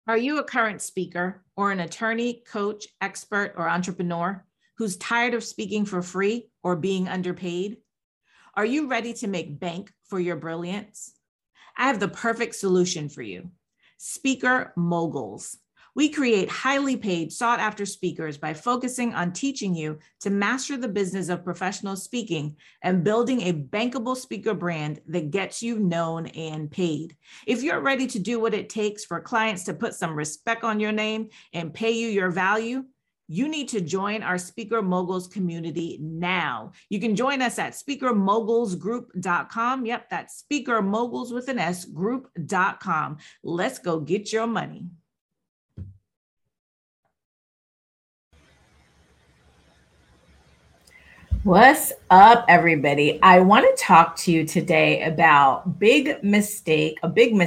Are you a current speaker or an attorney, coach, expert, or entrepreneur who's tired of speaking for free or being underpaid? Are you ready to make bank for your brilliance? I have the perfect solution for you. Speaker Moguls. We create highly paid, sought after speakers by focusing on teaching you to master the business of professional speaking and building a bankable speaker brand that gets you known and paid. If you're ready to do what it takes for clients to put some respect on your name and pay you your value, you need to join our Speaker Moguls community now. You can join us at speakermogulsgroup.com. Yep, that's Speaker Moguls with an S group.com. Let's go get your money. What's up, everybody? I want to talk to you today about a big mistake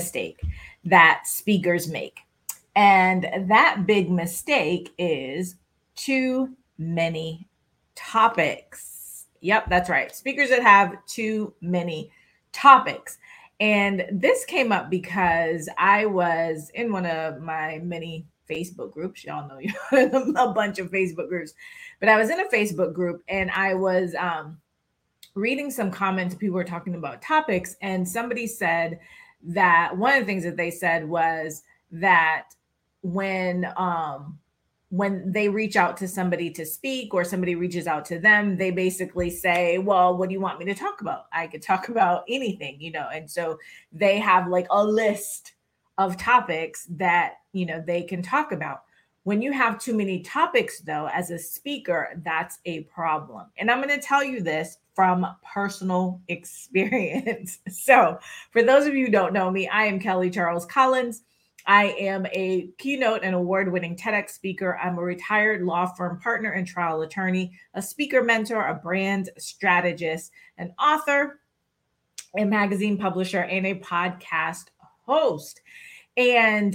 that speakers make. And that big mistake is too many topics. Yep, that's right. Speakers that have too many topics. And this came up because I was in one of my many Facebook groups. Y'all know a bunch of Facebook groups, but I was in a Facebook group and I was reading some comments. People were talking about topics, and somebody said that one of the things that they said was that when when they reach out to somebody to speak or somebody reaches out to them, they basically say, well, what do you want me to talk about? I could talk about anything, and so they have like a list of topics that they can talk about. When you have too many topics, though, as a speaker, that's a problem. And I'm going to tell you this from personal experience. So, for those of you who don't know me, I am Kelly Charles Collins. I am a keynote and award winning TEDx speaker. I'm a retired law firm partner and trial attorney, a speaker mentor, a brand strategist, an author, a magazine publisher, and a podcast host. And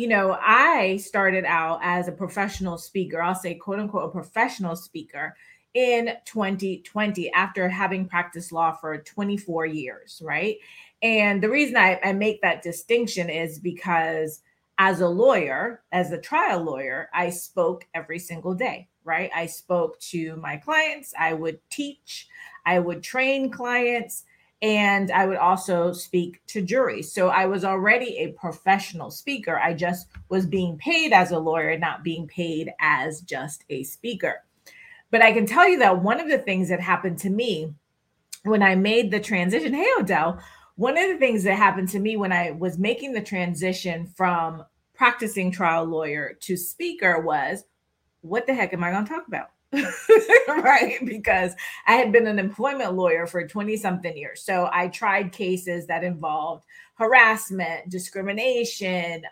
I started out as a professional speaker. I'll say, quote unquote, a professional speaker in 2020 after having practiced law for 24 years, right? And the reason I make that distinction is because as a lawyer, as a trial lawyer, I spoke every single day, right? I spoke to my clients, I would teach, I would train clients, and I would also speak to juries. So I was already a professional speaker. I just was being paid as a lawyer, not being paid as just a speaker. But I can tell you that one of the things that happened to me when I made the transition, hey, Odell, one of the things that happened to me when I was making the transition from practicing trial lawyer to speaker was, what the heck am I going to talk about? Right? Because I had been an employment lawyer for 20 something years. So I tried cases that involved harassment, discrimination,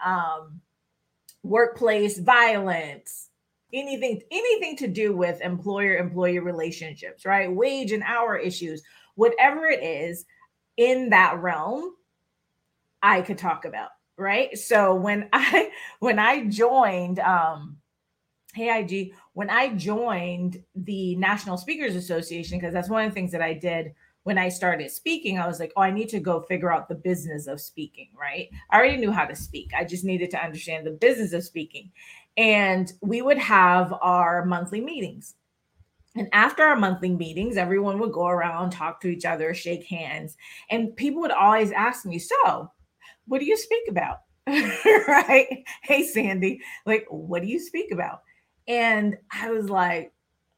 workplace violence, anything to do with employer-employee relationships, right? Wage and hour issues, whatever it is in that realm, I could talk about, right? So when I joined Hey IG, when I joined the National Speakers Association, because that's one of the things that I did when I started speaking, I was like, oh, I need to go figure out the business of speaking, right? I already knew how to speak. I just needed to understand the business of speaking. And we would have our monthly meetings. And after our monthly meetings, everyone would go around, talk to each other, shake hands. And people would always ask me, so what do you speak about? Right? Hey, Sandy, like, what do you speak about? And I was like,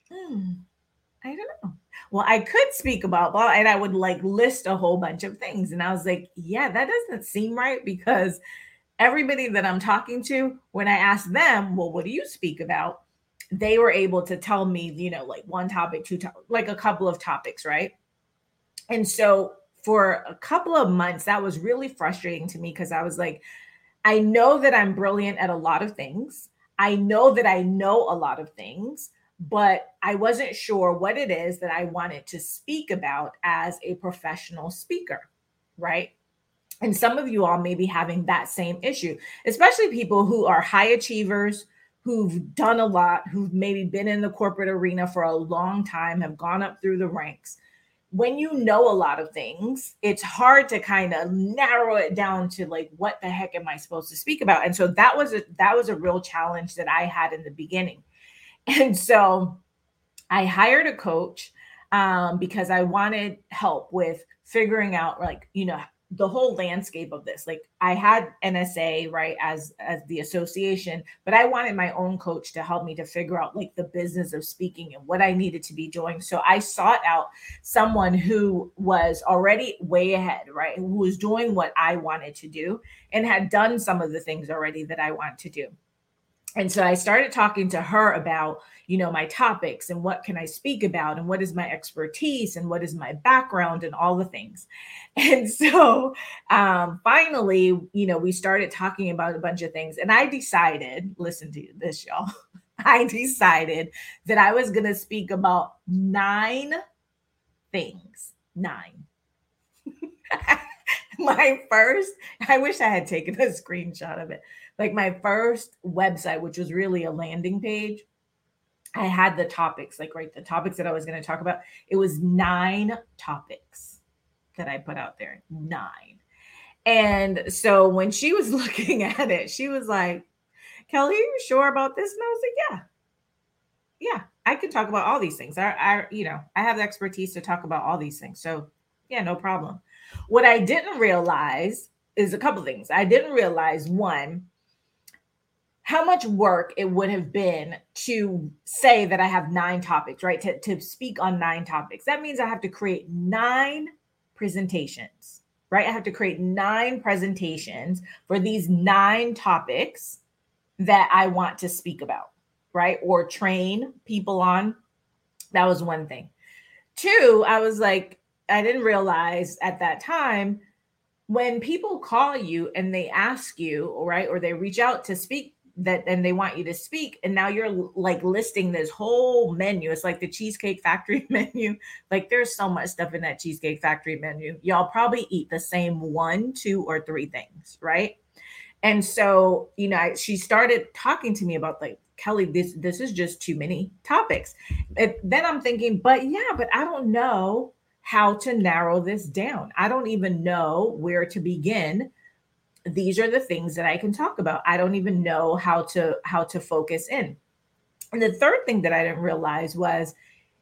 I don't know. Well, I could speak about blah, and I would like list a whole bunch of things. And I was like, yeah, that doesn't seem right because everybody that I'm talking to, when I asked them, well, what do you speak about? They were able to tell me, like one topic, like a couple of topics, right? And so for a couple of months, that was really frustrating to me because I was like, I know that I'm brilliant at a lot of things. I know that I know a lot of things, but I wasn't sure what it is that I wanted to speak about as a professional speaker, right? And some of you all may be having that same issue, especially people who are high achievers, who've done a lot, who've maybe been in the corporate arena for a long time, have gone up through the ranks. when you know a lot of things, it's hard to kind of narrow it down to like, what the heck am I supposed to speak about? And so that was a real challenge that I had in the beginning. And so I hired a coach because I wanted help with figuring out, like, the whole landscape of this. Like, I had NSA, right, as the association, but I wanted my own coach to help me to figure out like the business of speaking and what I needed to be doing. So I sought out someone who was already way ahead, right, who was doing what I wanted to do and had done some of the things already that I want to do. And so I started talking to her about, my topics and what can I speak about and what is my expertise and what is my background and all the things. And so finally, we started talking about a bunch of things. And I decided, listen to this, y'all. I decided that I was going to speak about 9 things. 9. I wish I had taken a screenshot of it. Like my first website, which was really a landing page, I had the topics, like, right, the topics that I was going to talk about. It was 9 topics that I put out there. 9. And so when she was looking at it, she was like, Kelly, are you sure about this? And I was like, yeah, I can talk about all these things. I have the expertise to talk about all these things. So yeah, no problem. What I didn't realize is a couple things. I didn't realize, one, how much work it would have been to say that I have 9 topics, right? To speak on 9 topics. That means I have to create 9 presentations, right? I have to create 9 presentations for these 9 topics that I want to speak about, right? Or train people on. That was one thing. 2, I was like, I didn't realize at that time, when people call you and they ask you, right, or they reach out to speak, that and they want you to speak, and now you're like listing this whole menu. It's like the Cheesecake Factory menu. Like, there's so much stuff in that Cheesecake Factory menu. Y'all probably eat the same 1, 2, or 3 things, right? And so, she started talking to me about, like, Kelly, this is just too many topics. Then I'm thinking, but I don't know how to narrow this down. I don't even know where to begin. These are the things that I can talk about. I don't even know how to focus in. And the third thing that I didn't realize was,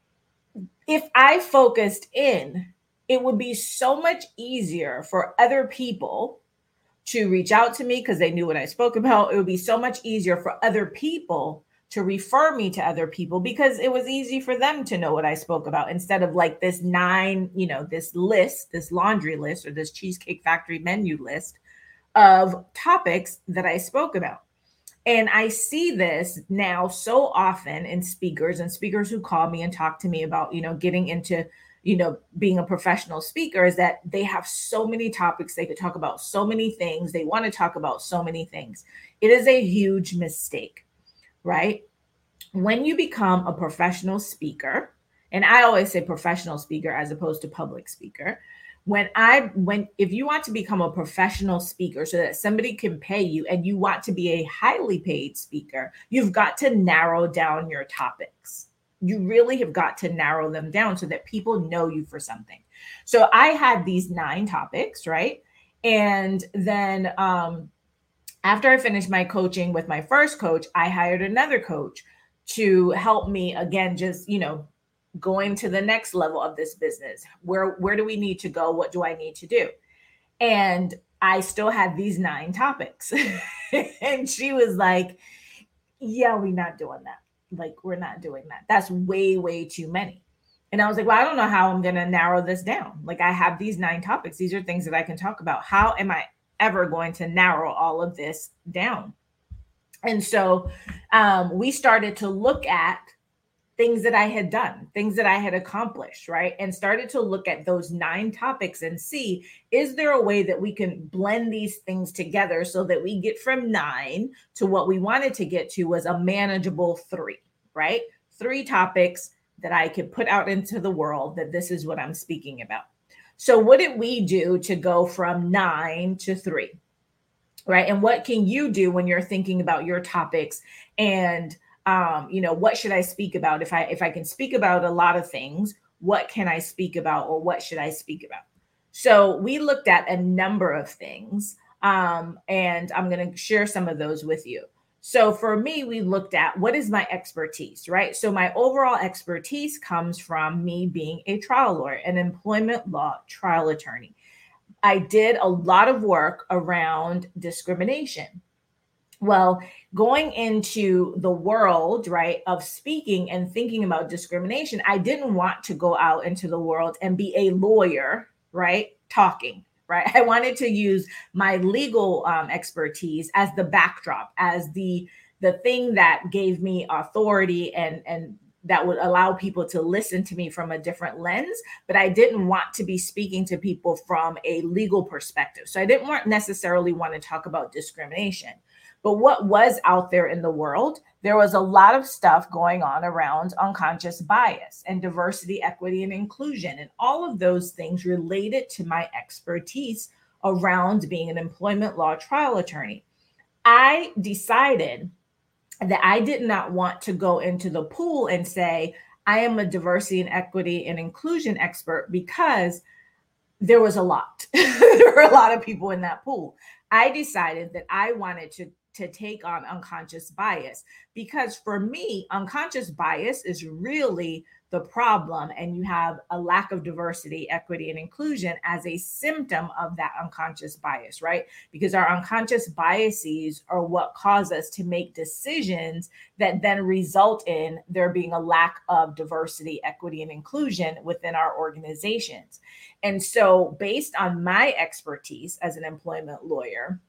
if I focused in, it would be so much easier for other people to reach out to me because they knew what I spoke about. It would be so much easier for other people to refer me to other people because it was easy for them to know what I spoke about, instead of like this 9, this list, this laundry list, or this Cheesecake Factory menu list of topics that I spoke about. And I see this now so often in speakers who call me and talk to me about, getting into, being a professional speaker, is that they have so many topics. They could talk about so many things. They want to talk about so many things. It is a huge mistake, right? When you become a professional speaker, and I always say professional speaker as opposed to public speaker, if you want to become a professional speaker so that somebody can pay you, and you want to be a highly paid speaker, you've got to narrow down your topics. You really have got to narrow them down so that people know you for something. So I had these 9 topics, right? And then after I finished my coaching with my first coach, I hired another coach to help me, again, just, going to the next level of this business. Where do we need to go? What do I need to do? And I still had these 9 topics. And she was like, yeah, we're not doing that. Like, we're not doing that. That's way, way too many. And I was like, well, I don't know how I'm going to narrow this down. Like, I have these 9 topics. These are things that I can talk about. How am I ever going to narrow all of this down? And so we started to look at things that I had done, things that I had accomplished, right? And started to look at those 9 topics and see, is there a way that we can blend these things together so that we get from 9 to what we wanted to get to was a manageable 3, right? 3 topics that I could put out into the world, that this is what I'm speaking about. So what did we do to go from 9 to 3, right? And what can you do when you're thinking about your topics and what should I speak about? If I can speak about a lot of things, what can I speak about or what should I speak about? So we looked at a number of things, and I'm going to share some of those with you. So for me, we looked at what is my expertise, right? So my overall expertise comes from me being a trial lawyer, an employment law trial attorney. I did a lot of work around discrimination. Well, going into the world, right, of speaking and thinking about discrimination, I didn't want to go out into the world and be a lawyer, right, talking, right? I wanted to use my legal expertise as the backdrop, as the thing that gave me authority and that would allow people to listen to me from a different lens. But I didn't want to be speaking to people from a legal perspective. So I didn't necessarily want to talk about discrimination. But what was out there in the world, there was a lot of stuff going on around unconscious bias and diversity, equity, and inclusion. And all of those things related to my expertise around being an employment law trial attorney. I decided that I did not want to go into the pool and say, I am a diversity and equity and inclusion expert, because there was a lot. There were a lot of people in that pool. I decided that I wanted to take on unconscious bias, because for me, unconscious bias is really the problem, and you have a lack of diversity, equity, and inclusion as a symptom of that unconscious bias, right? Because our unconscious biases are what cause us to make decisions that then result in there being a lack of diversity, equity, and inclusion within our organizations. And so based on my expertise as an employment lawyer,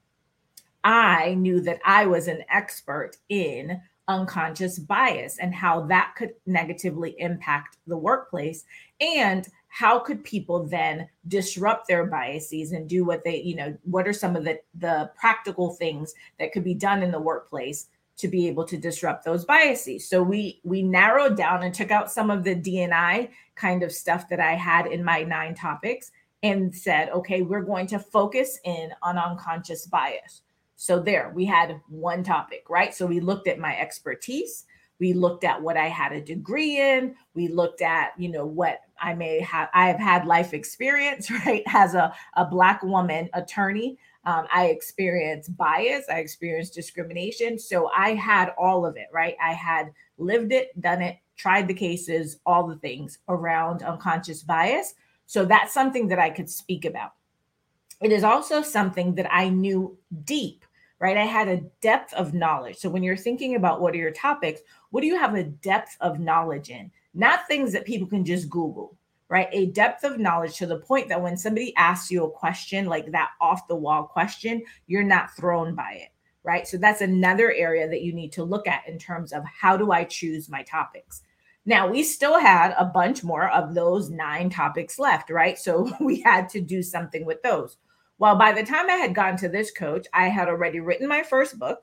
I knew that I was an expert in unconscious bias and how that could negatively impact the workplace, and how could people then disrupt their biases and do what they, what are some of the practical things that could be done in the workplace to be able to disrupt those biases. So we narrowed down and took out some of the D&I kind of stuff that I had in my 9 topics and said, okay, we're going to focus in on unconscious bias. So there, we had one topic, right? So we looked at my expertise. We looked at what I had a degree in. We looked at, what I may have. I have had life experience, right? As a Black woman attorney, I experienced bias. I experienced discrimination. So I had all of it, right? I had lived it, done it, tried the cases, all the things around unconscious bias. So that's something that I could speak about. It is also something that I knew deep, right? I had a depth of knowledge. So when you're thinking about what are your topics, what do you have a depth of knowledge in? Not things that people can just Google, right? A depth of knowledge to the point that when somebody asks you a question like that off the wall question, you're not thrown by it, right? So that's another area that you need to look at in terms of how do I choose my topics? Now, we still had a bunch more of those 9 topics left, right? So we had to do something with those. Well, by the time I had gotten to this coach, I had already written my first book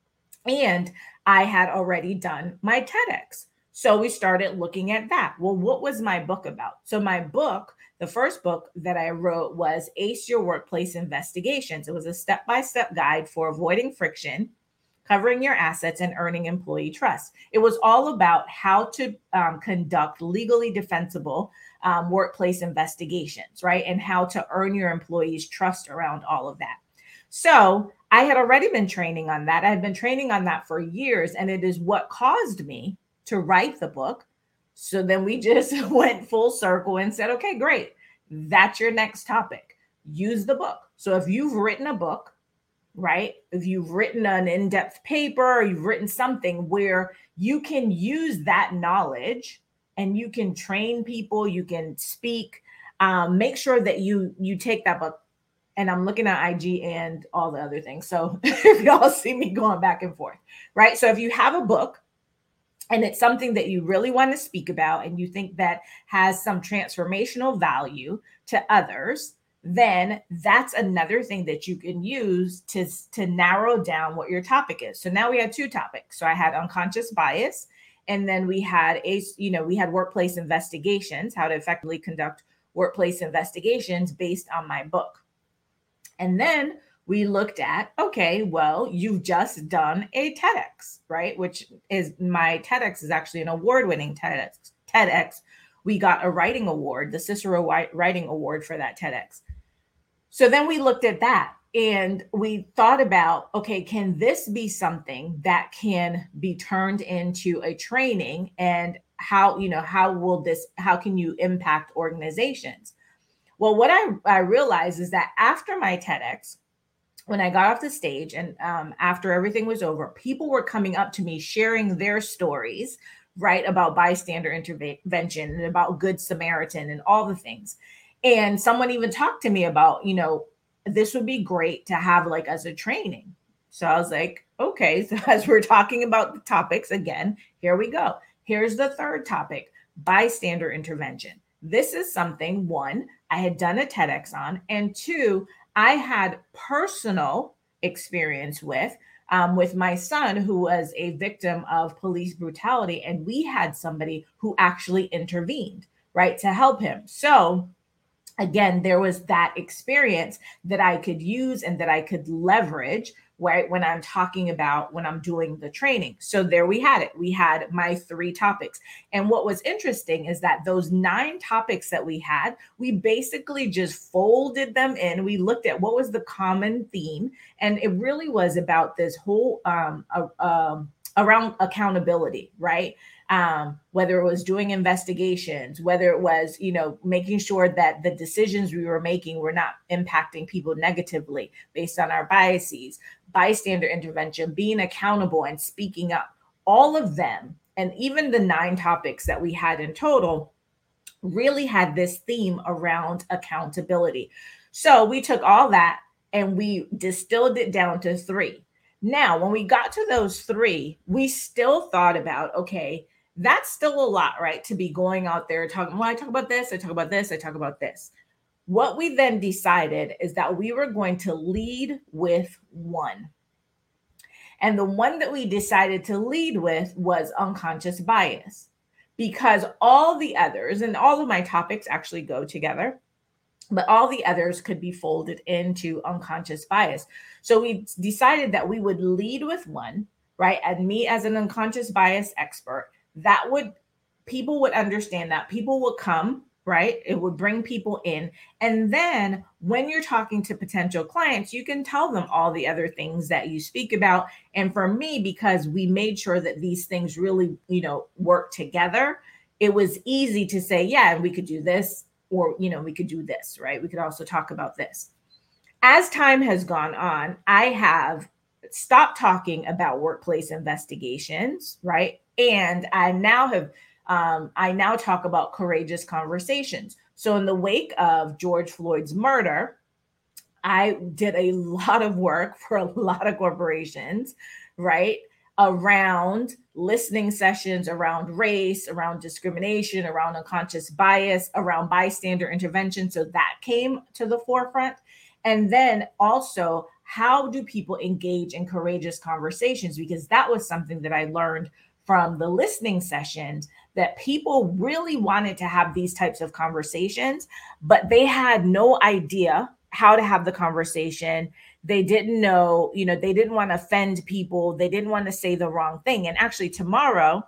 and I had already done my TEDx. So we started looking at that. Well, what was my book about? So my book, the first book that I wrote was Ace Your Workplace Investigations. It was a step-by-step guide for avoiding friction, covering your assets, and earning employee trust. It was all about how to conduct legally defensible workplace investigations, right? And how to earn your employees' trust around all of that. So I had already been training on that. I had been training on that for years, and it is what caused me to write the book. So then we just went full circle and said, okay, great. That's your next topic. Use the book. So if you've written a book, right? If you've written an in-depth paper, or you've written something where you can use that knowledge and you can train people, you can speak, make sure that you take that book. And I'm looking at IG and all the other things. So if y'all see me going back and forth, right? So if you have a book and it's something that you really want to speak about and you think that has some transformational value to others, then that's another thing that you can use to narrow down what your topic is. So now we had 2 topics. So I had unconscious bias, and then we had we had workplace investigations, how to effectively conduct workplace investigations based on my book. And then we looked at, okay, well, you've just done a TEDx, right? Which is my TEDx is actually an award-winning TEDx, we got a writing award, the Cicero Writing Award for that TEDx. So then we looked at that and we thought about, okay, can this be something that can be turned into a training, and how can you impact organizations? Well, what I realized is that after my TEDx, when I got off the stage and after everything was over, people were coming up to me sharing their stories, right, about bystander intervention and about Good Samaritan and all the things. And someone even talked to me about, this would be great to have like as a training. So I was like, okay, so as we're talking about the topics again, here we go. Here's the third topic: bystander intervention. This is something, one, I had done a TEDx on, and two, I had personal experience with my son, who was a victim of police brutality, and we had somebody who actually intervened, right, to help him. So again, there was that experience that I could use and that I could leverage, right, when I'm doing the training. So there we had it. We had my 3 topics. And what was interesting is that those 9 topics that we had, we basically just folded them in. We looked at what was the common theme, and it really was about this whole around accountability, right? Whether it was doing investigations, whether it was, making sure that the decisions we were making were not impacting people negatively based on our biases, bystander intervention, being accountable and speaking up, all of them. And even the 9 topics that we had in total really had this theme around accountability. So we took all that and we distilled it down to 3. Now, when we got to those 3, we still thought about, okay, that's still a lot, right? To be going out there talking, well, I talk about this, I talk about this, I talk about this. What we then decided is that we were going to lead with 1. And the one that we decided to lead with was unconscious bias, because all the others, and all of my topics actually go together, but all the others could be folded into unconscious bias. So we decided that we would lead with 1, right? And me as an unconscious bias expert, people would understand that, people would come, right? It would bring people in. And then when you're talking to potential clients, you can tell them all the other things that you speak about. And for me, because we made sure that these things really, work together, it was easy to say, yeah, we could do this, or, we could do this, right? We could also talk about this. As time has gone on, I have stopped talking about workplace investigations, right? And I now talk about courageous conversations. So in the wake of George Floyd's murder, I did a lot of work for a lot of corporations, right, around listening sessions, around race, around discrimination, around unconscious bias, around bystander intervention. So that came to the forefront. And then also, how do people engage in courageous conversations? Because that was something that I learned from the listening sessions, that people really wanted to have these types of conversations, but they had no idea how to have the conversation. They didn't know, they didn't want to offend people. They didn't want to say the wrong thing. And actually tomorrow,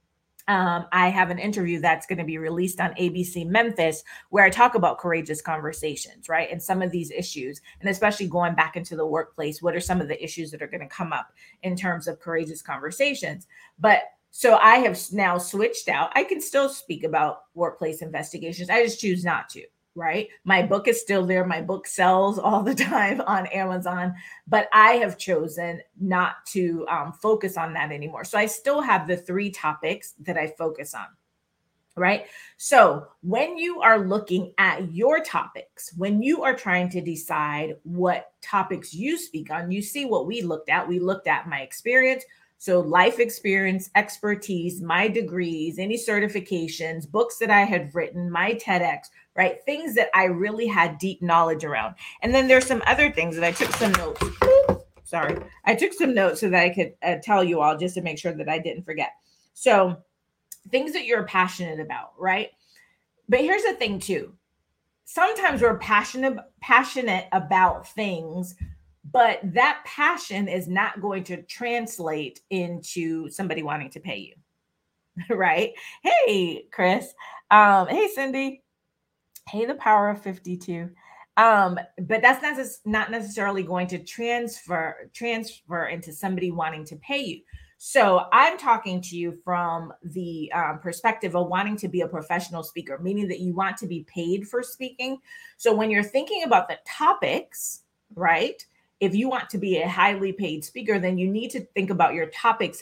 I have an interview that's going to be released on ABC Memphis, where I talk about courageous conversations, right? And some of these issues, and especially going back into the workplace, what are some of the issues that are going to come up in terms of courageous conversations? But so I have now switched out. I can still speak about workplace investigations. I just choose not to, right? My book is still there. My book sells all the time on Amazon, but I have chosen not to focus on that anymore. So I still have the 3 topics that I focus on, right? So when you are looking at your topics, when you are trying to decide what topics you speak on, you see what we looked at. We looked at my experience. So life experience, expertise, my degrees, any certifications, books that I had written, my TEDx, right? Things that I really had deep knowledge around. And then there's some other things that I took some notes. Sorry. I took some notes so that I could tell you all, just to make sure that I didn't forget. So things that you're passionate about, right? But here's the thing too. Sometimes we're passionate about things, but that passion is not going to translate into somebody wanting to pay you, right? Hey, Chris. Hey, Cindy. Hey, the power of 52. But that's not necessarily going to transfer into somebody wanting to pay you. So I'm talking to you from the perspective of wanting to be a professional speaker, meaning that you want to be paid for speaking. So when you're thinking about the topics, right? If you want to be a highly paid speaker, then you need to think about your topics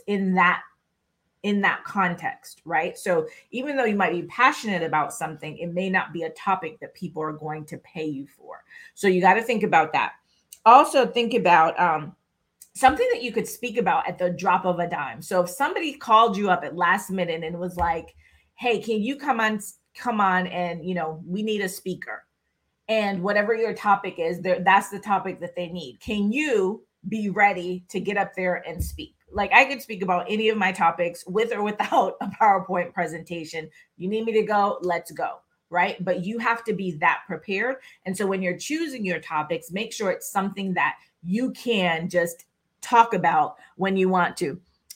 in that context, right? So even though you might be passionate about something, it may not be a topic that people are going to pay you for. So you got to think about that. Also, think about something that you could speak about at the drop of a dime. So if somebody called you up at last minute and was like, "Hey, can you come on, and we need a speaker." And whatever your topic is, that's the topic that they need. Can you be ready to get up there and speak? Like, I could speak about any of my topics with or without a PowerPoint presentation. You need me to go, let's go, right? But you have to be that prepared. And so when you're choosing your topics, make sure it's something that you can just talk about when you want to.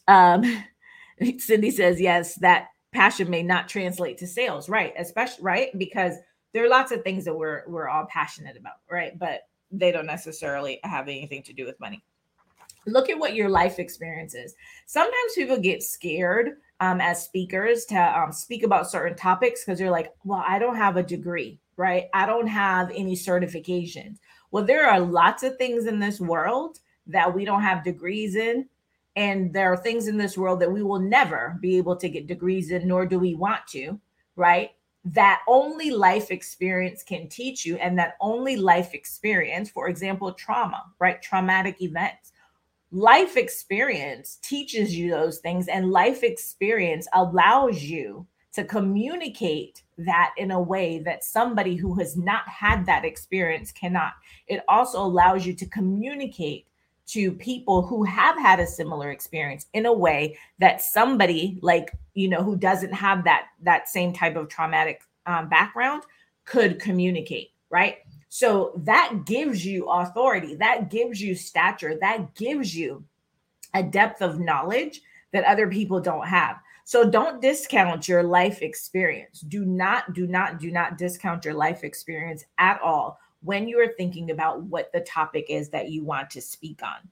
Cindy says, yes, that passion may not translate to sales, right? Especially, right? Because there are lots of things that we're all passionate about, right? But they don't necessarily have anything to do with money. Look at what your life experience is. Sometimes people get scared as speakers to speak about certain topics because they're like, well, I don't have a degree, right? I don't have any certifications. Well, there are lots of things in this world that we don't have degrees in. And there are things in this world that we will never be able to get degrees in, nor do we want to, right? That only life experience can teach you. And that only life experience, for example, trauma, right? Traumatic events. Life experience teaches you those things, and life experience allows you to communicate that in a way that somebody who has not had that experience cannot. It also allows you to communicate to people who have had a similar experience in a way that somebody like who doesn't have that same type of traumatic background could communicate, right? So that gives you authority, that gives you stature, that gives you a depth of knowledge that other people don't have. So don't discount your life experience. Do not discount your life experience at all when you are thinking about what the topic is that you want to speak on.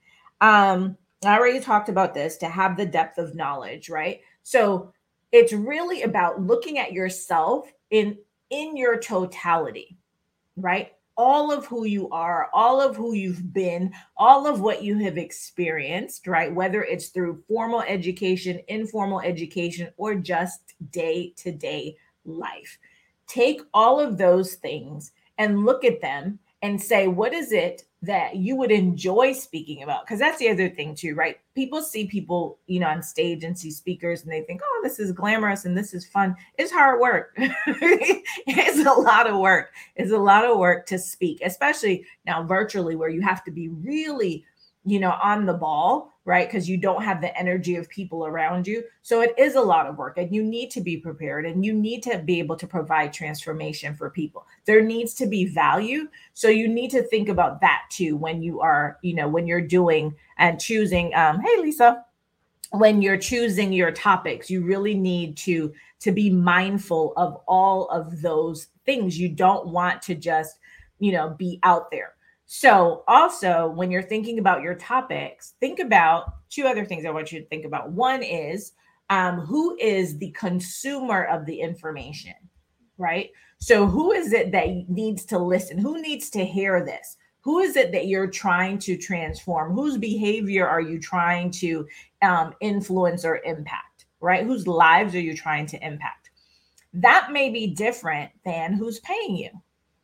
I already talked about this, to have the depth of knowledge, right? So it's really about looking at yourself in your totality, right? All of who you are, all of who you've been, all of what you have experienced, right? Whether it's through formal education, informal education, or just day to day life. Take all of those things and look at them and say, what is it that you would enjoy speaking about? Because that's the other thing too, right? People see people, on stage and see speakers and they think, oh, this is glamorous and this is fun. It's hard work. It's a lot of work. It's a lot of work to speak, especially now virtually, where you have to be really, on the ball, right? Because you don't have the energy of people around you. So it is a lot of work, and you need to be prepared, and you need to be able to provide transformation for people. There needs to be value. So you need to think about that too when you are, when you're doing and choosing. Hey, Lisa, when you're choosing your topics, you really need to be mindful of all of those things. You don't want to just, be out there. So also, when you're thinking about your topics, think about two other things I want you to think about. One is who is the consumer of the information, right? So who is it that needs to listen? Who needs to hear this? Who is it that you're trying to transform? Whose behavior are you trying to influence or impact, right? Whose lives are you trying to impact? That may be different than who's paying you.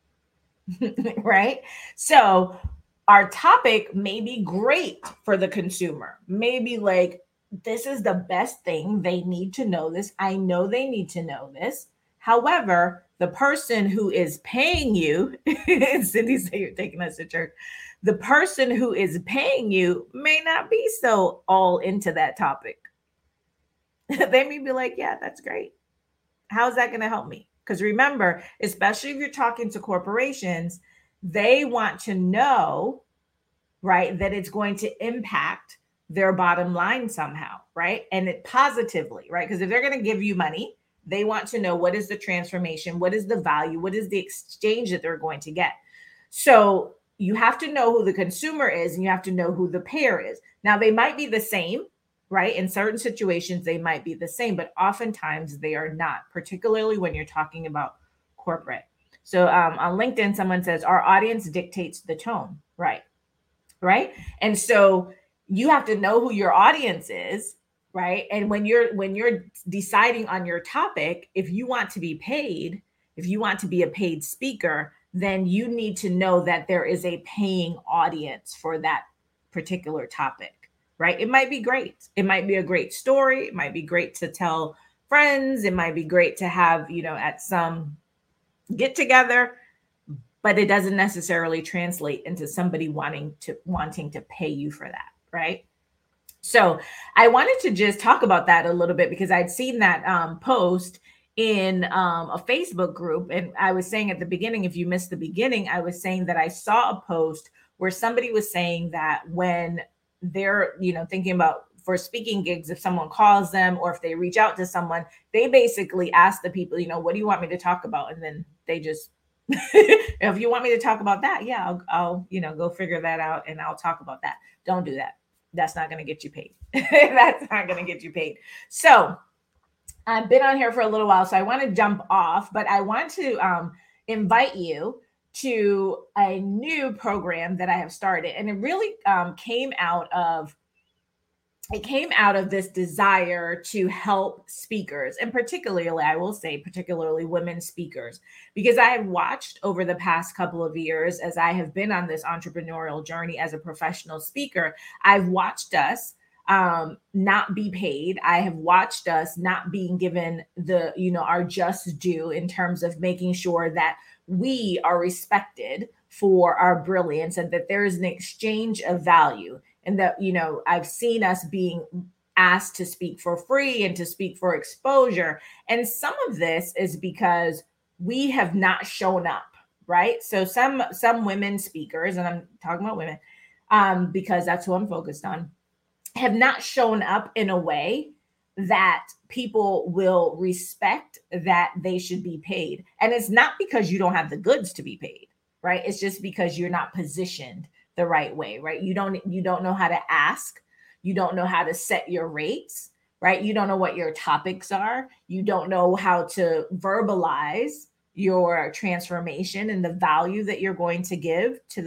Right? So our topic may be great for the consumer. Maybe like, this is the best thing. They need to know this. I know they need to know this. However, the person who is paying you, Cindy said you're taking us to church. The person who is paying you may not be so all into that topic. They may be like, yeah, that's great. How's that going to help me? Because remember, especially if you're talking to corporations, they want to know, right, that it's going to impact their bottom line somehow, right? And it positively, right? Because if they're going to give you money, They want to know what is the transformation, what is the value, what is the exchange that they're going to get. So you have to know who the consumer is and you have to know who the payer is. Now, they might be the same, right? In certain situations, they might be the same, but oftentimes they are not, particularly when you're talking about corporate. So on LinkedIn, someone says, our audience dictates the tone, right? Right. And so you have to know who your audience is, right? And when you're deciding on your topic, if you want to be paid, if you want to be a paid speaker, then you need to know that there is a paying audience for that particular topic, right? It might be great. It might be a great story. It might be great to tell friends. It might be great to have, at some get together, but it doesn't necessarily translate into somebody wanting to pay you for that, right? So I wanted to just talk about that a little bit because I'd seen that post in a Facebook group. And I was saying at the beginning, if you missed the beginning, I was saying that I saw a post where somebody was saying that when they're, thinking about for speaking gigs, if someone calls them or if they reach out to someone, they basically ask the people, what do you want me to talk about? And then they just, if you want me to talk about that, yeah, I'll go figure that out and I'll talk about that. Don't do that. That's not going to get you paid. That's not going to get you paid. So I've been on here for a little while, so I want to jump off, but I want to invite you to a new program that I have started. And it really came out of this desire to help speakers, and particularly, I will say, particularly women speakers, because I have watched over the past couple of years as I have been on this entrepreneurial journey as a professional speaker, I've watched us not be paid. I have watched us not being given the, our just due in terms of making sure that we are respected for our brilliance and that there is an exchange of value. And that, I've seen us being asked to speak for free and to speak for exposure. And some of this is because we have not shown up, right? So some women speakers, and I'm talking about women, because that's who I'm focused on, have not shown up in a way that people will respect that they should be paid. And it's not because you don't have the goods to be paid, right? It's just because you're not positioned the right way, right? You don't know how to ask. You don't know how to set your rates, right? You don't know what your topics are. You don't know how to verbalize your transformation and the value that you're going to give to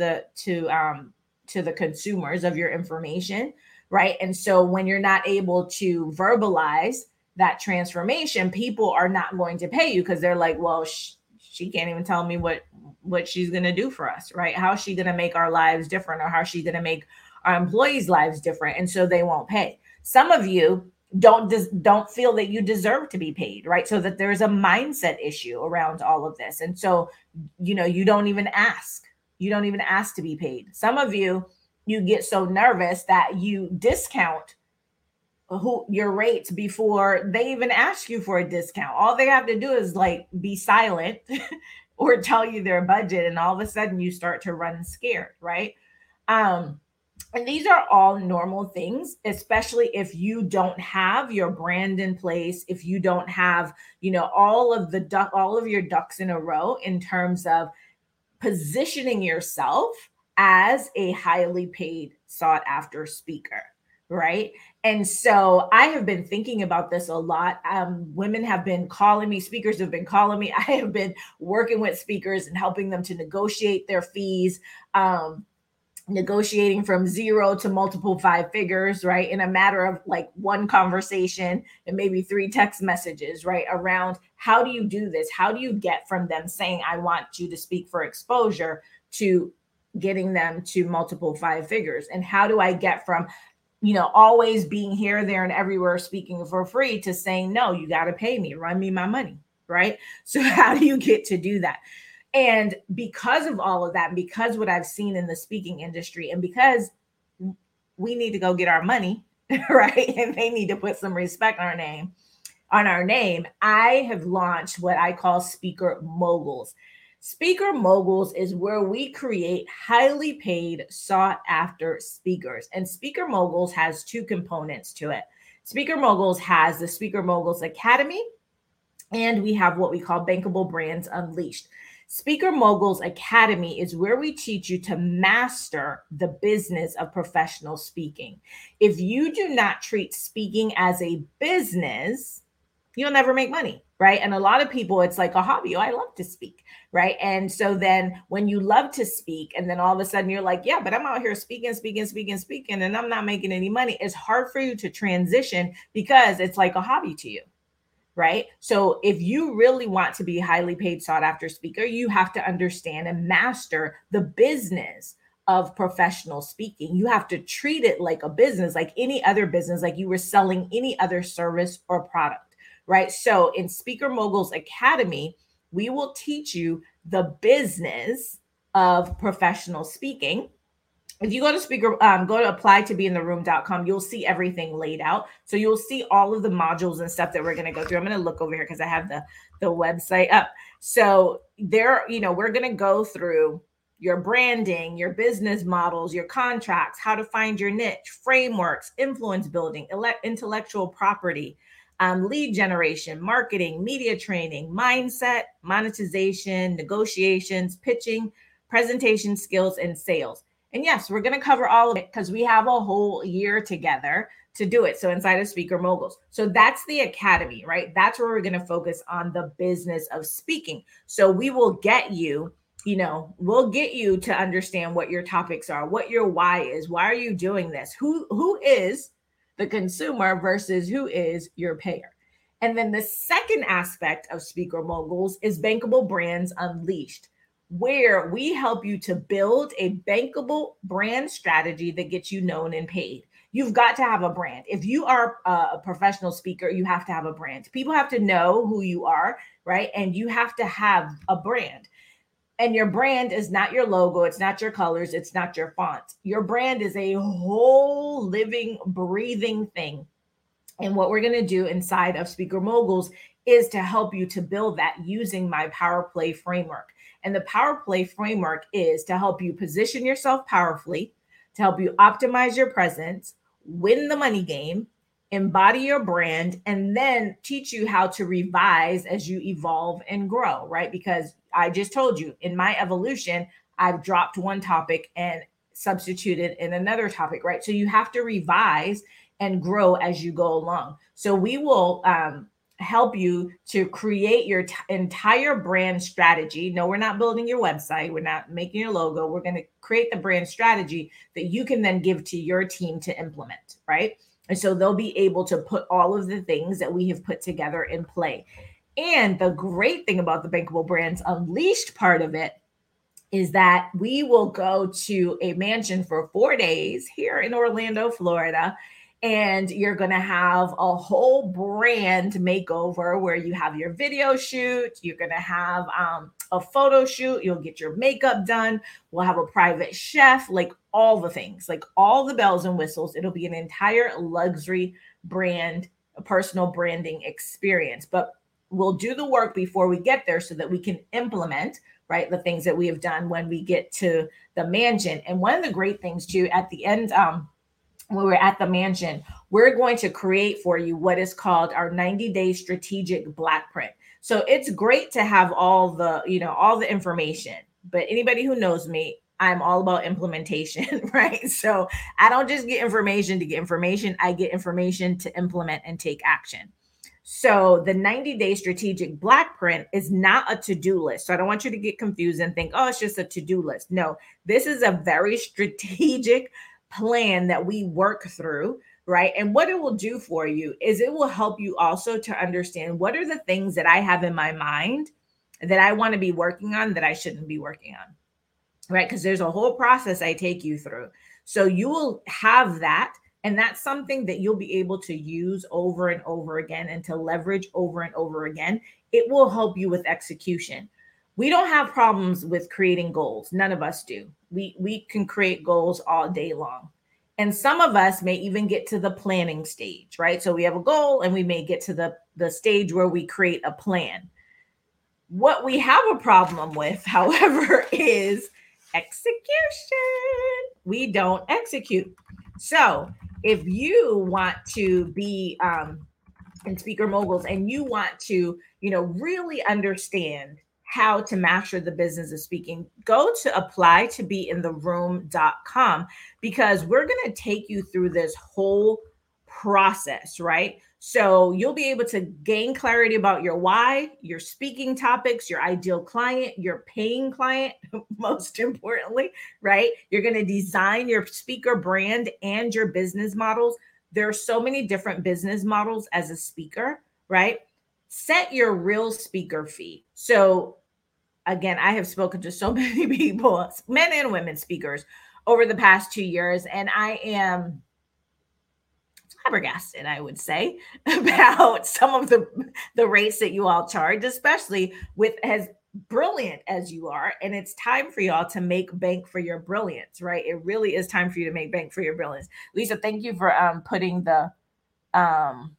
the consumers of your information, right? And so when you're not able to verbalize that transformation, people are not going to pay you because they're like, well, she can't even tell me what she's going to do for us, right? How is she going to make our lives different, or how is she going to make our employees' lives different? And so they won't pay. Some of you don't feel that you deserve to be paid, right? So that there's a mindset issue around all of this. And so, you don't even ask. You don't even ask to be paid. Some of you get so nervous that you discount your rates before they even ask you for a discount. All they have to do is be silent or tell you their budget, and all of a sudden you start to run scared, right? And these are all normal things, especially if you don't have your brand in place, if you don't have, all of your ducks in a row in terms of positioning yourself as a highly paid, sought after speaker, right? And so I have been thinking about this a lot. Women have been calling me, speakers have been calling me. I have been working with speakers and helping them to negotiate their fees, negotiating from 0 to multiple 5 figures, right? In a matter of one conversation and maybe 3 text messages, right? Around how do you do this? How do you get from them saying, I want you to speak for exposure, to getting them to multiple 5 figures? And how do I get from, always being here, there, and everywhere speaking for free to saying, no, you got to pay me, run me my money, right? So how do you get to do that? And because of all of that, because what I've seen in the speaking industry, and because we need to go get our money, right? And they need to put some respect on our name, I have launched what I call Speaker Moguls. Speaker Moguls is where we create highly paid, sought after speakers. And Speaker Moguls has 2 components to it. Speaker Moguls has the Speaker Moguls Academy, And we have what we call Bankable Brands Unleashed. Speaker Moguls Academy is where we teach you to master the business of professional speaking. If you do not treat speaking as a business, you'll never make money, right? And a lot of people, it's like a hobby. Oh, I love to speak, right? And so then when you love to speak, and then all of a sudden you're like, yeah, but I'm out here speaking, and I'm not making any money. It's hard for you to transition because it's like a hobby to you, right? So if you really want to be a highly paid, sought after speaker, you have to understand and master the business of professional speaking. You have to treat it like a business, like any other business, like you were selling any other service or product, right? So in Speaker Moguls Academy, we will teach you the business of professional speaking. If you go to go to applytobeintheroom.com, you'll see everything laid out. So you'll see all of the modules and stuff that we're going to go through. I'm going to look over here because I have the website up. So there, we're going to go through your branding, your business models, your contracts, how to find your niche, frameworks, influence building, intellectual property, lead generation, marketing, media training, mindset, monetization, negotiations, pitching, presentation skills, and sales. And yes, we're going to cover all of it because we have a whole year together to do it. So inside of Speaker Moguls. So that's the academy, right? That's where we're going to focus on the business of speaking. So we will get you, we'll get you to understand what your topics are, what your why is. Why are you doing this? Who is the consumer versus who is your payer? And then the second aspect of Speaker Moguls is Bankable Brands Unleashed, where we help you to build a bankable brand strategy that gets you known and paid. You've got to have a brand. If you are a professional speaker, you have to have a brand. People have to know who you are, right? And you have to have a brand. And your brand is not your logo. It's not your colors. It's not your fonts. Your brand is a whole living, breathing thing. And what we're going to do inside of Speaker Moguls is to help you to build that using my Power Play framework. And the Power Play framework is to help you position yourself powerfully, to help you optimize your presence, win the money game, embody your brand, and then teach you how to revise as you evolve and grow, right? Because I just told you in my evolution, I've dropped one topic and substituted in another topic, right? So you have to revise and grow as you go along. So we will help you to create your entire brand strategy. No, we're not building your website. We're not making your logo. We're going to create the brand strategy that you can then give to your team to implement, right? And so they'll be able to put all of the things that we have put together in play. And the great thing about the Bankable Brands Unleashed part of it is that we will go to a mansion for 4 days here in Orlando, Florida. And you're going to have a whole brand makeover where you have your video shoot. You're going to have a photo shoot. You'll get your makeup done. We'll have a private chef, like all the things, like all the bells and whistles. It'll be an entire luxury brand, a personal branding experience. But we'll do the work before we get there so that we can implement, right, the things that we have done when we get to the mansion. And one of the great things too, at the end, when we're at the mansion, we're going to create for you what is called our 90-day strategic black print. So it's great to have all the information, but anybody who knows me, I'm all about implementation, right? So I don't just get information to get information. I get information to implement and take action. So the 90-day strategic black print is not a to-do list. So I don't want you to get confused and think, oh, it's just a to-do list. No, this is a very strategic plan that we work through, right? And what it will do for you is it will help you also to understand what are the things that I have in my mind that I want to be working on that I shouldn't be working on, right? Because there's a whole process I take you through. So you will have that. And that's something that you'll be able to use over and over again and to leverage over and over again. It will help you with execution. We don't have problems with creating goals. None of us do. We can create goals all day long. And some of us may even get to the planning stage, right? So we have a goal and we may get to the stage where we create a plan. What we have a problem with, however, is execution. We don't execute. So if you want to be and Speaker Moguls, and you want to, really understand how to master the business of speaking, go to applytobeintheroom.com, because we're going to take you through this whole process, right? So you'll be able to gain clarity about your why, your speaking topics, your ideal client, your paying client, most importantly, right? You're going to design your speaker brand and your business models. There are so many different business models as a speaker, right? Set your real speaker fee. So again, I have spoken to so many people, men and women speakers, over the past 2 years, and I am flabbergasted, I would say, about some of the rates that you all charge, especially with as brilliant as you are. And it's time for y'all to make bank for your brilliance, right? It really is time for you to make bank for your brilliance. Lisa, thank you for putting the I'm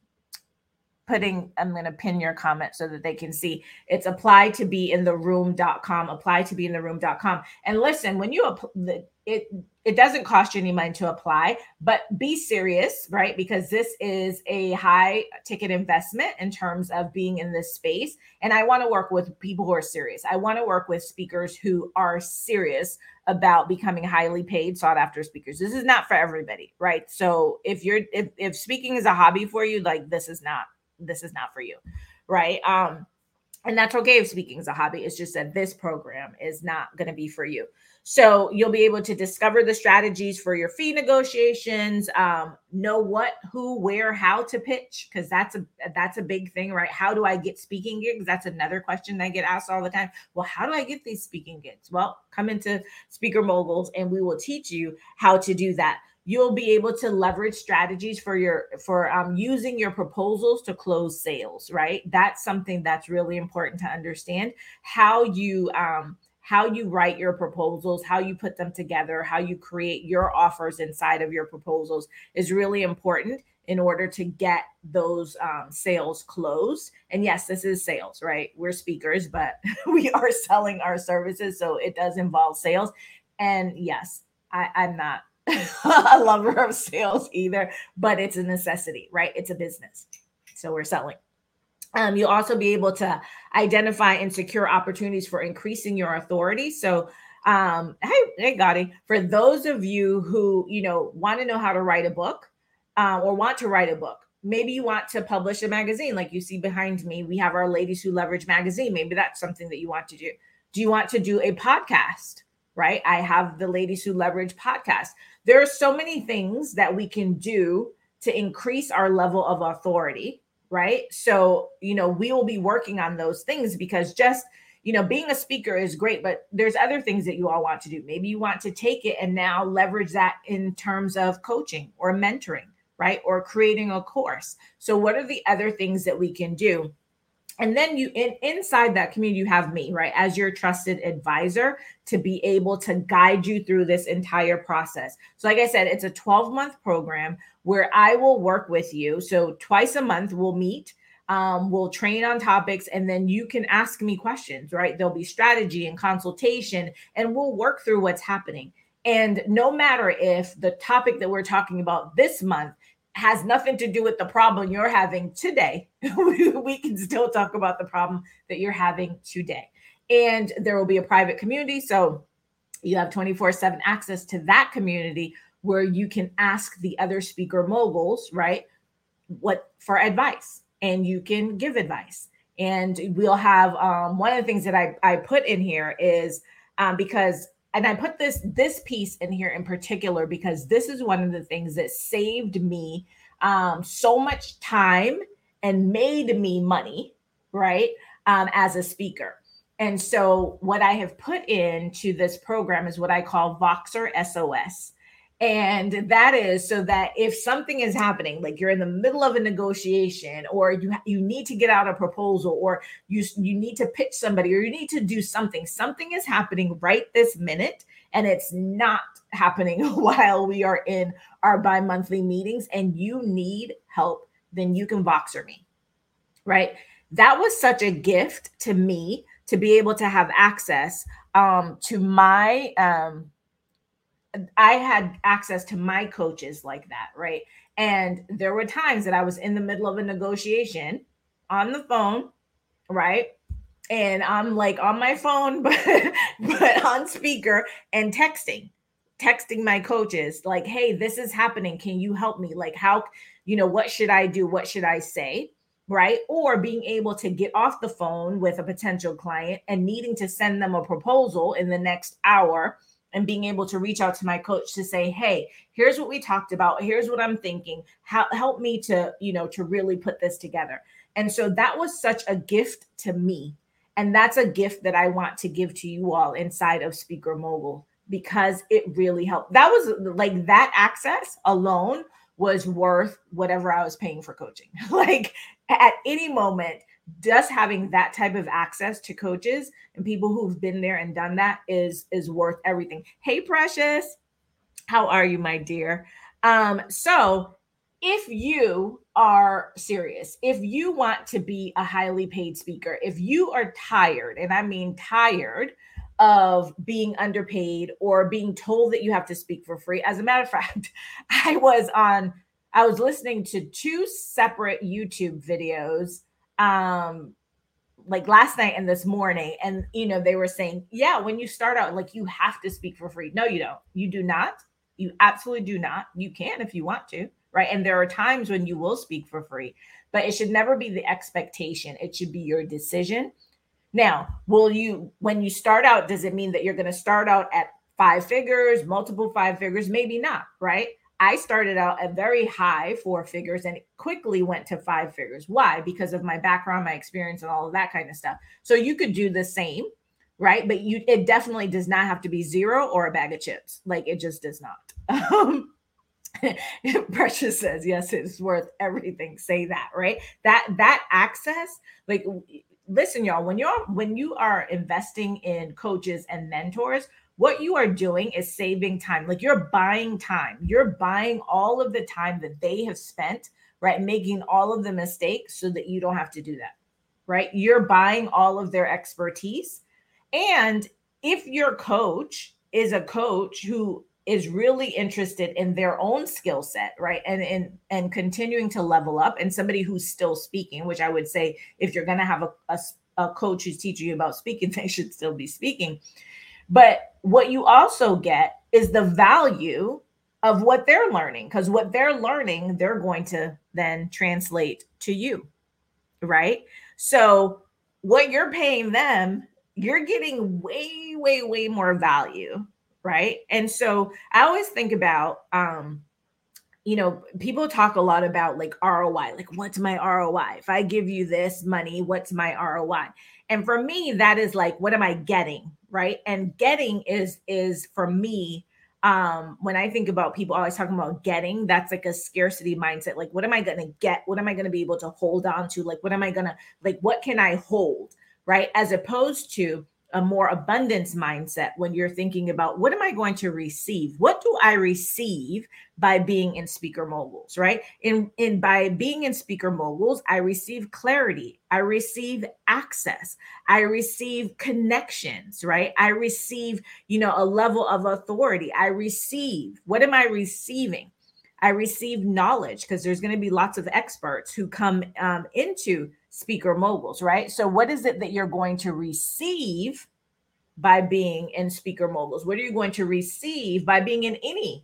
going to pin your comment so that they can see. It's applytobeintheroom.com, applytobeintheroom.com. And listen, when you it doesn't cost you any money to apply, but be serious, right? Because this is a high ticket investment in terms of being in this space. And I want to work with people who are serious. I want to work with speakers who are serious about becoming highly paid, sought after speakers. This is not for everybody, right? So if speaking is a hobby for you, like this is not for you, right? And that's okay if speaking is a hobby. It's just that this program is not going to be for you. So you'll be able to discover the strategies for your fee negotiations, know what, who, where, how to pitch, because that's a big thing, right? How do I get speaking gigs? That's another question I get asked all the time. Well, how do I get these speaking gigs? Well, come into Speaker Moguls and we will teach you how to do that. You'll be able to leverage strategies for using your proposals to close sales, right? That's something that's really important to understand. How you write your proposals, how you put them together, how you create your offers inside of your proposals is really important in order to get those sales closed. And yes, this is sales, right? We're speakers, but we are selling our services. So it does involve sales. And yes, I'm not a lover of sales either, but it's a necessity, right? It's a business. So we're selling. You'll also be able to identify and secure opportunities for increasing your authority. So, hey, Gotti, for those of you who, want to know how to write a book or want to write a book, maybe you want to publish a magazine like you see behind me. We have our Ladies Who Leverage magazine. Maybe that's something that you want to do. Do you want to do a podcast? Right? I have the Ladies Who Leverage podcast. There are so many things that we can do to increase our level of authority, right? So, we will be working on those things because just, being a speaker is great, but there's other things that you all want to do. Maybe you want to take it and now leverage that in terms of coaching or mentoring, right? Or creating a course. So what are the other things that we can do? And then inside that community, you have me, right, as your trusted advisor to be able to guide you through this entire process. So like I said, it's a 12-month program where I will work with you. So twice a month we'll meet, we'll train on topics, and then you can ask me questions, right? There'll be strategy and consultation, and we'll work through what's happening. And no matter if the topic that we're talking about this month has nothing to do with the problem you're having today, we can still talk about the problem that you're having today. And there will be a private community. So you have 24/7 access to that community where you can ask the other speaker moguls, right, what for advice, and you can give advice. And we'll have one of the things that I put in here is because and I put this piece in here in particular because this is one of the things that saved me so much time and made me money, right, as a speaker. And so what I have put into this program is what I call Voxer SOS. And that is so that if something is happening, like you're in the middle of a negotiation, or you need to get out a proposal, or you need to pitch somebody, or you need to do something is happening right this minute, and it's not happening while we are in our bi-monthly meetings, and you need help, then you can Voxer me, right? That was such a gift to me to be able to have access to my I had access to my coaches like that, right? And there were times that I was in the middle of a negotiation on the phone, right? And I'm like on my phone, but on speaker and texting my coaches like, hey, this is happening. Can you help me? Like, how, what should I do? What should I say? Right. Or being able to get off the phone with a potential client and needing to send them a proposal in the next hour and being able to reach out to my coach to say, hey, here's what we talked about. Here's what I'm thinking. Help me to, to really put this together. And so that was such a gift to me. And that's a gift that I want to give to you all inside of Speaker Mogul, because it really helped. That was like, that access alone was worth whatever I was paying for coaching. Like at any moment, just having that type of access to coaches and people who've been there and done that is worth everything. Hey, Precious, how are you, my dear? So if you are serious, if you want to be a highly paid speaker, if you are tired, and I mean tired of being underpaid or being told that you have to speak for free. As a matter of fact, I was listening to 2 separate YouTube videos like last night and this morning, and they were saying, yeah, when you start out, like, you have to speak for free. No, you don't. You do not. You absolutely do not. You can if you want to, right? And there are times when you will speak for free, but it should never be the expectation. It should be your decision. Now, when you start out, does it mean that you're going to start out at 5 figures, multiple 5 figures? Maybe not, right? I started out at very high 4 figures and quickly went to 5 figures. Why? Because of my background, my experience, and all of that kind of stuff. So you could do the same, right? But it definitely does not have to be 0 or a bag of chips. Like, it just does not. Precious says, yes, it's worth everything. Say that, right? That access, like, listen, y'all, when you are investing in coaches and mentors, what you are doing is saving time. Like, you're buying time. You're buying all of the time that they have spent, right, making all of the mistakes so that you don't have to do that, right? You're buying all of their expertise. And if your coach is a coach who is really interested in their own skill set, right, and continuing to level up, and somebody who's still speaking, which I would say, if you're going to have a coach who's teaching you about speaking, they should still be speaking. But what you also get is the value of what they're learning, because what they're learning, they're going to then translate to you, right? So what you're paying them, you're getting way, way, way more value, right? And so I always think about, people talk a lot about like ROI, like, what's my ROI? If I give you this money, what's my ROI? And for me, that is like, what am I getting? Right. And getting is for me, when I think about people always talking about getting, that's like a scarcity mindset. Like, what am I going to get? What am I going to be able to hold on to? Like, what can I hold? Right. As opposed to a more abundance mindset, when you're thinking about, what am I going to receive? What do I receive by being in Speaker Moguls, right? By being in Speaker Moguls, I receive clarity. I receive access. I receive connections, right? I receive, a level of authority. What am I receiving? I receive knowledge, because there's going to be lots of experts who come into Speaker Moguls, right? So what is it that you're going to receive by being in Speaker Moguls? What are you going to receive by being in any,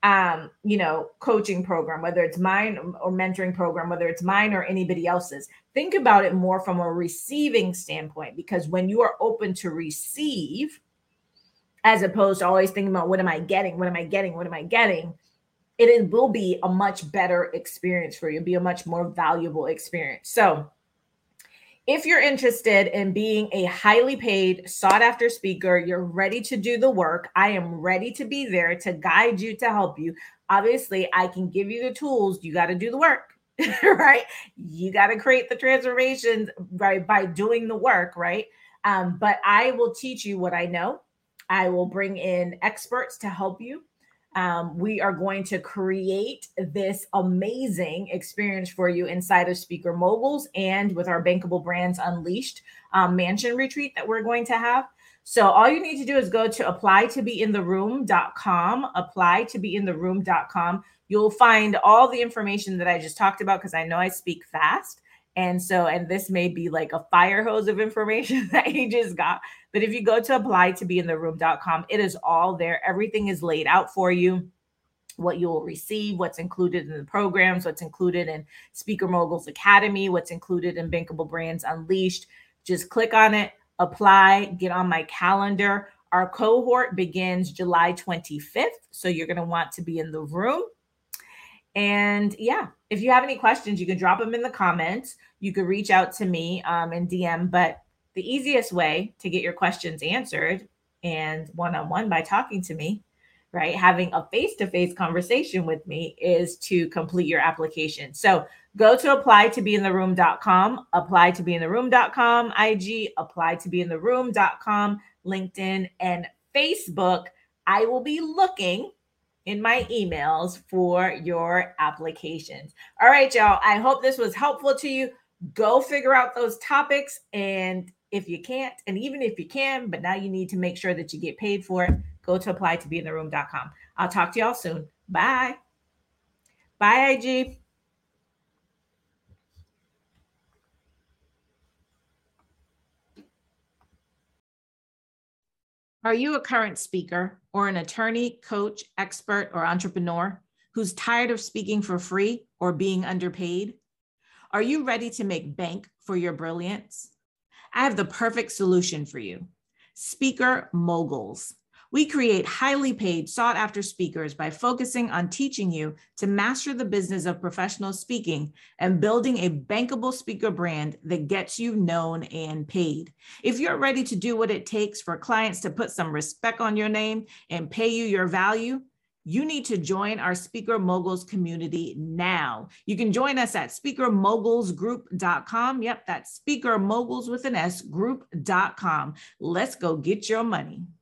coaching program, whether it's mine or mentoring program, whether it's mine or anybody else's? Think about it more from a receiving standpoint, because when you are open to receive, as opposed to always thinking about, what am I getting? What am I getting? What am I getting? It will be a much better experience for you, be a much more valuable experience. So if you're interested in being a highly paid, sought after speaker, you're ready to do the work, I am ready to be there to guide you, to help you. Obviously, I can give you the tools. You got to do the work, right? You got to create the transformations, right, by doing the work, right? But I will teach you what I know. I will bring in experts to help you. We are going to create this amazing experience for you inside of Speaker Moguls and with our Bankable Brands Unleashed mansion retreat that we're going to have. So all you need to do is go to applytobeintheroom.com, applytobeintheroom.com. You'll find all the information that I just talked about because I know I speak fast. And this may be like a fire hose of information that you just got. But if you go to applytobeintheroom.com, it is all there. Everything is laid out for you. What you will receive, what's included in the programs, what's included in Speaker Moguls Academy, what's included in Bankable Brands Unleashed. Just click on it, apply, get on my calendar. Our cohort begins July 25th. So you're going to want to be in the room. And yeah, if you have any questions, you can drop them in the comments. You could reach out to me in DM, but the easiest way to get your questions answered and one-on-one by talking to me, right? Having a face-to-face conversation with me is to complete your application. So go to applytobeintheroom.com, applytobeintheroom.com, IG, applytobeintheroom.com, LinkedIn, and Facebook. I will be looking in my emails for your applications. All right, y'all. I hope this was helpful to you. Go figure out those topics. And if you can't, and even if you can, but now you need to make sure that you get paid for it, go to applytobeintheroom.com. I'll talk to y'all soon. Bye. Bye, IG. Are you a current speaker or an attorney, coach, expert, or entrepreneur who's tired of speaking for free or being underpaid? Are you ready to make bank for your brilliance? I have the perfect solution for you. Speaker Moguls. We create highly paid, sought-after speakers by focusing on teaching you to master the business of professional speaking and building a bankable speaker brand that gets you known and paid. If you're ready to do what it takes for clients to put some respect on your name and pay you your value, you need to join our Speaker Moguls community now. You can join us at speakermogulsgroup.com. Yep, that's Speaker Moguls with an S group.com. Let's go get your money.